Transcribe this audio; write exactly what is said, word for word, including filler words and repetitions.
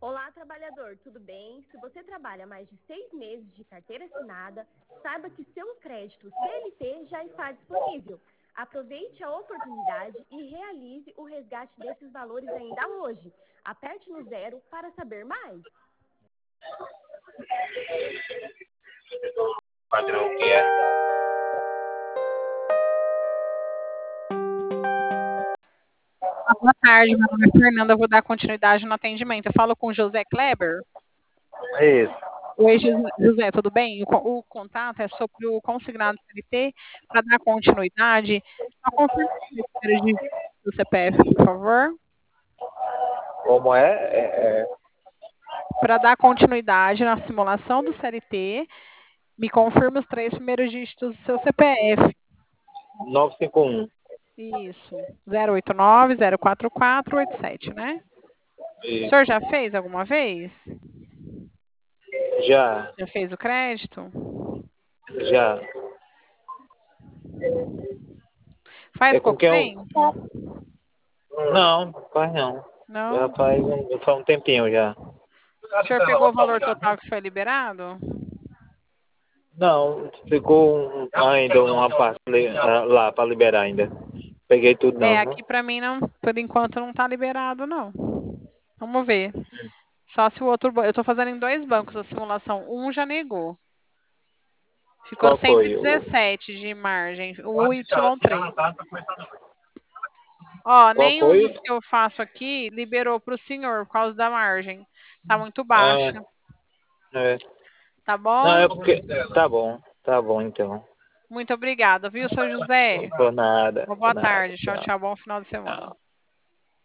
Olá, trabalhador, tudo bem? Se você trabalha mais de seis meses de carteira assinada, saiba que seu crédito C L T já está disponível. Aproveite a oportunidade e realize o resgate desses valores ainda hoje. Aperte no zero para saber mais. Padrão que é. Boa tarde, meu nome é Fernanda, eu vou dar continuidade no atendimento. Eu falo com o José Kleber. Isso. Oi, José, José, tudo bem? O, co- o contato é sobre o consignado C L T. Para dar continuidade, só confirme o número de do C P F, por favor. Como é? É, é Para dar continuidade na simulação do C L T, me confirme os três primeiros dígitos do seu C P F. nove cinco um. Isso, zero oito nove, zero quatro quatro, oito sete, né? O Isso. senhor já fez alguma vez? Já, Já fez o crédito? já. Faz É com pouco quem eu... tempo? Não, faz não. Já Não? faz um, faz um tempinho já. O senhor pegou o valor total que foi liberado? Não, ficou um- ainda uma parte li- ah, lá para liberar ainda. Peguei tudo É, não, viu? aqui para mim não, por enquanto não está liberado, não. Vamos ver. Só se o outro, ba- eu estou fazendo em dois bancos a simulação. Um já negou. Ficou Qual cento e foi? O... dezessete de margem, o Y três. Ó, Qual nenhum foi? dos que eu faço aqui liberou para o senhor por causa da margem. Tá muito Ah, baixa, é. tá Não, bom? é porque... Tá bom, tá bom então. Muito obrigada, viu, seu José? Por nada, Uma por boa nada. tarde. Tchau, Tchau. tchau. Bom final de semana. Tchau.